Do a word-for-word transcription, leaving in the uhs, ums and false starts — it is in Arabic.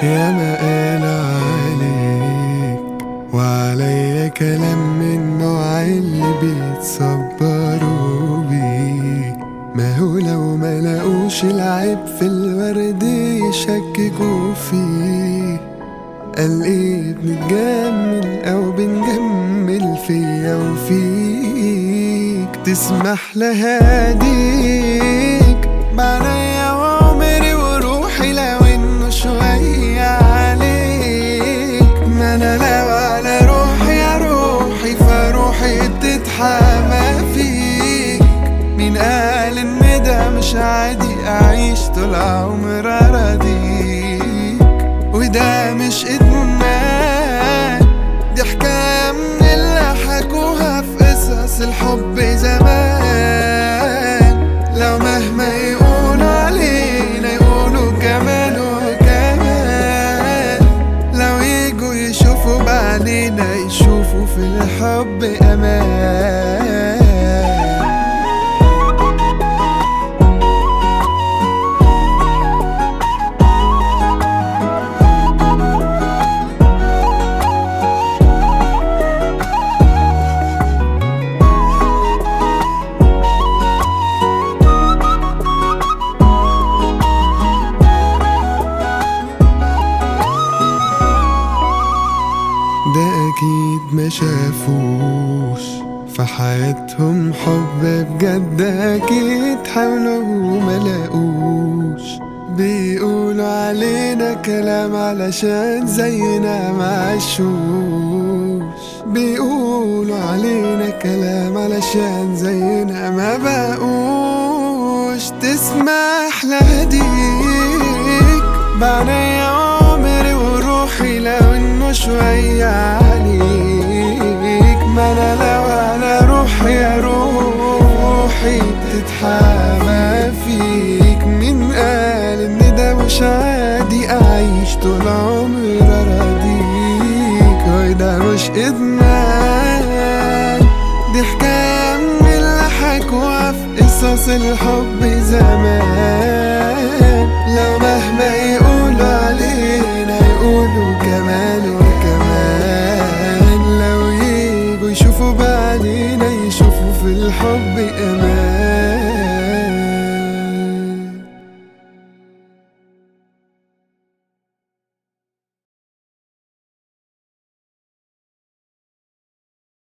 يا ما قال عليك وعليا كلام من النوع اللي بيتصبروا بيه. ما هو لو ما لقوش العيب في الورد يشككوا فيه. قال ايه بنتجمل او بنجمل فيا وفيك، تسمح لهاديك بعينيا وعمري وروحي لو انه شوية عليك. ما انا لو على روحي يا روحي فروحي بتتحامى فيك. مين قال ان ده مش عادي اعيش طول عمري اراضيك؟ وده مش ادمان، دي حكاية من اللي حكوها في قصص الحب زمان. لو مهما يقولوا علينا يقولوا كمان وكمان، لو يجوا يشوفوا بعدينا يشوفوا في الحب امان. ده أكيد ما شافوش في حياتهم حب بجد، أكيد حاولوا وما لاقوش. بيقولوا علينا كلام علشان زينا معشوش. بيقولوا علينا كلام علشان زينا ما بقوش. تسمح لهديك بعينيا عمري وروحي لو انه شوية عليك. ما انا لو على روحي يا روحي بتتحامى فيك. مين قال ان ده مش عادي اعيش طول عمري اراضيك؟ وده مش ادمان، دي حكاية من اللي حكوها في قصص الحب زمان. لو مهما يقولوا علينا يقولوا كمان وكمان، لو يجوا يشوفوا بعدينا يشوفوا في الحب امان.